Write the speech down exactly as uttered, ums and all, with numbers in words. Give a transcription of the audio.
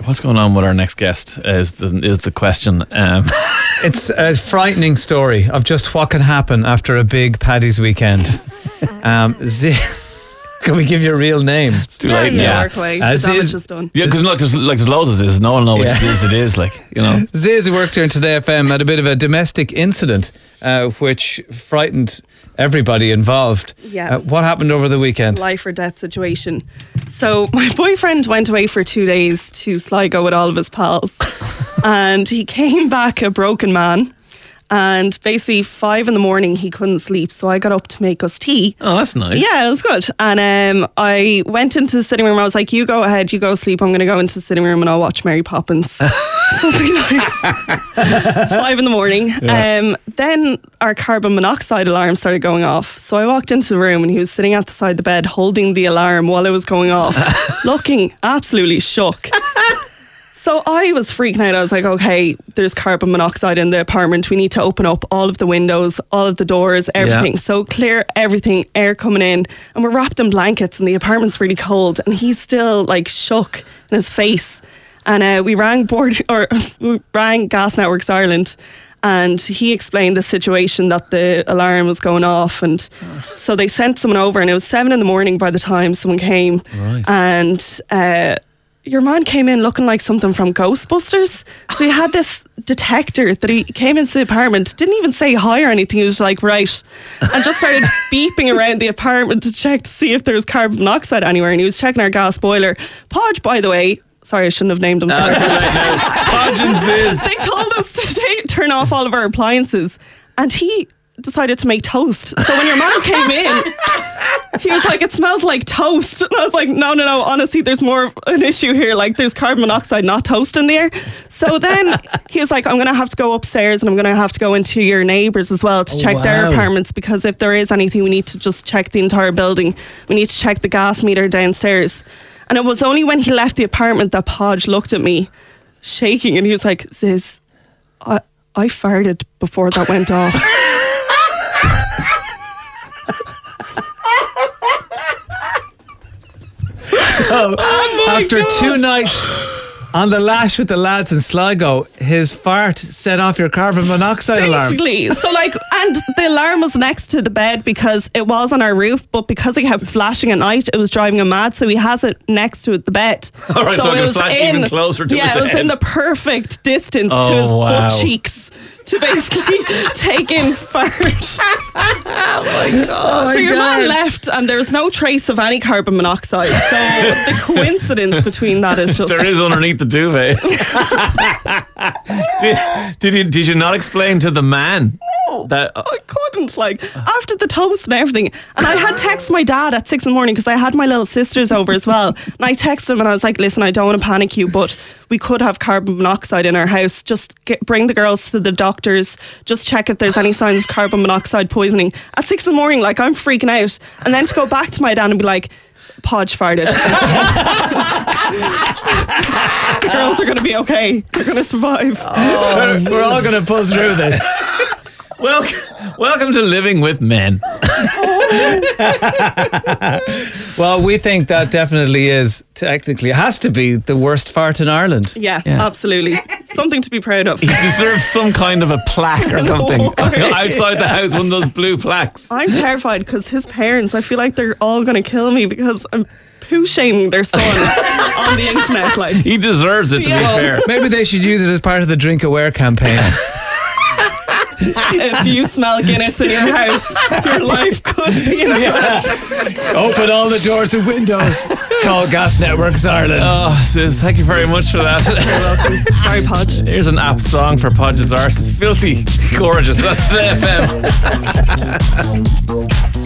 What's going on with our next guest is the, is the question. Um. It's a frightening story of just what can happen after a big Paddy's weekend. Um, Z- Can we give you a real name? It's too yeah, late yeah, now. work away. The damage is done. Yeah, because look, there's, like, there's loads of Ziz. No one knows which Yeah. Ziz it is. Like, you know. Ziz, who works here in Today F M, had a bit of a domestic incident uh, which frightened everybody involved. Yeah. Uh, what happened over the weekend? Life or death situation. So my boyfriend went away for two days to Sligo with all of his pals, and he came back a broken man. And basically, five in the morning, he couldn't sleep. So I got up to make us tea. Oh, that's nice. Yeah, it was good. And um, I went into the sitting room. I was like, you go ahead, you go sleep. I'm going to go into the sitting room and I'll watch Mary Poppins. Something nice. Five in the morning. Yeah. Um, then our carbon monoxide alarm started going off. So I walked into the room and he was sitting at the side of the bed holding the alarm while it was going off, looking absolutely shook. So I was freaking out. I was like, okay, there's carbon monoxide in the apartment. We need to open up all of the windows, all of the doors, everything. Yeah. So clear everything, air coming in. And we're wrapped in blankets and the apartment's really cold. And he's still like shook in his face. And uh, we rang board or we rang Gas Networks Ireland. And he explained the situation that the alarm was going off. And so they sent someone over and it was seven in the morning by the time someone came. Right. And uh, your man came in looking like something from Ghostbusters. So he had this detector that he came into the apartment, didn't even say hi or anything. He was like, right. And just started beeping around the apartment to check to see if there was carbon monoxide anywhere. And he was checking our gas boiler. Podge, by the way, sorry, I shouldn't have named him. Uh, Podge and Ziz. They told us to take, turn off all of our appliances. And he decided to make toast. So when your man came in, he was like, it smells like toast. And I was like, no, no, no, honestly, there's more an issue here. Like, there's carbon monoxide, not toast in there. So then he was like, I'm going to have to go upstairs and I'm going to have to go into your neighbours as well to Oh, check wow. their apartments, because if there is anything, we need to just check the entire building. We need to check the gas meter downstairs. And it was only when he left the apartment that Podge looked at me shaking and he was like, Ziz, I, I farted before that went off. So, Oh after two nights on the lash with the lads in Sligo, his fart set off your carbon monoxide alarm. Basically. So like, and the alarm was next to the bed because it was on our roof, but because it kept flashing at night, it was driving him mad. So he has it next to the bed. All right, so it it can was flash in, even closer to yeah, his it was head. in the perfect distance to Oh, his wow. butt cheeks to basically take in fart. Oh my God. So your man left and there's no trace of any carbon monoxide. So the coincidence between that is just... There is underneath the duvet. did, did, you, did you not explain to the man that... Uh, I couldn't, like, after the toast and everything. And I had texted my dad at six in the morning because I had my little sisters over as well. And I texted him and I was like, listen, I don't want to panic you, but we could have carbon monoxide in our house. Just get, bring the girls to the doctors. Just check if there's any signs of carbon monoxide poisoning. At six in the morning, like, I'm freaking out. And then to go back to my dad and be like, Podge farted. The girls are going to be okay. They're going to survive. Oh, we're all going to pull through this. welcome, welcome to Living with Men. Well, we think that definitely is, technically, it has to be the worst fart in Ireland. Yeah, Yeah. absolutely. Something to be proud of. He deserves some kind of a plaque or something No way. outside the house, one of those blue plaques. I'm terrified because his parents, I feel like they're all going to kill me because I'm poo shaming their son on the internet. Like, He deserves it, to Yeah. be fair. Maybe they should use it as part of the Drink Aware campaign. if you smell Guinness in your house, your life could be in threat. Open all the doors and windows. Call Gas Networks Ireland. Oh, Sis, thank you very much for that. You're welcome. Sorry, Podge. Here's an apt song for Podge's arse. It's filthy gorgeous. That's the F M.